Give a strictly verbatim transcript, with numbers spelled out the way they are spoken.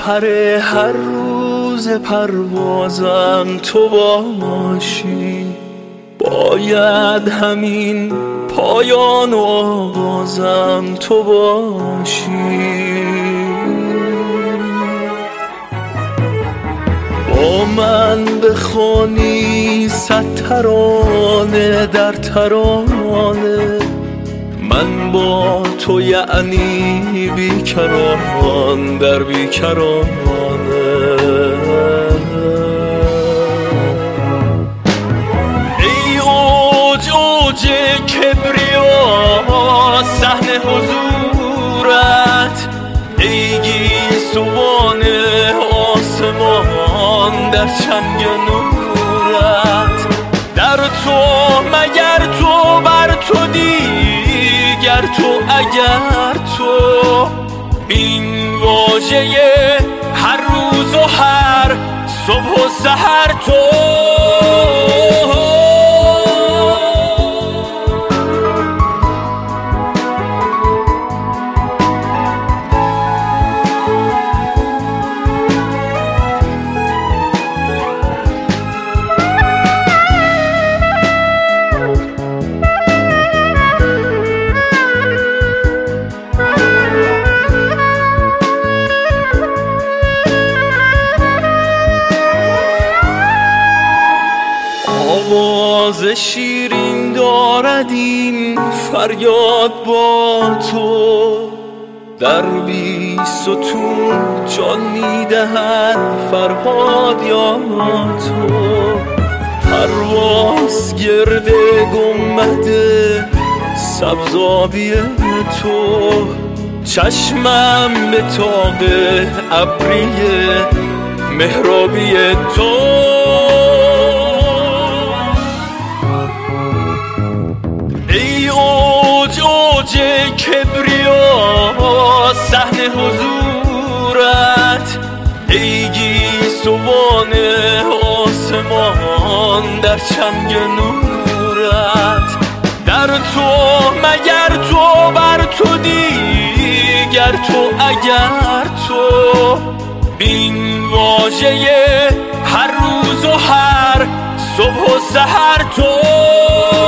سحر هر روز پروازم تو باشی، باید همین پایان و آغازم تو باشی. با من بخوانی صد ترانه در ترانه، من با تو یعنی بیکران در بیکرانه. ای اوج اوج کبریا صحن حضورت، ای گیسوان آسمان در چنگ نورت. در تو مگر تو بر تو دیگر تو اگر تو، این واژه هر روز و هر صبح و سحر تو. آواز شیرین دارد این فریاد با تو، در بی ستون جان میدهد فرهاد یا تو. پرواز گرد گنبد سبزابی تو، چشمم به طاق ابری محرابی تو. ای اوج اوج کبریا صحن حضورت، ای گیسوان آسمان در چنگ نورت. در تو مگر تو بر تو دیگر تو اگر تو، این واژه هر روز و هر صبح و سحر تو.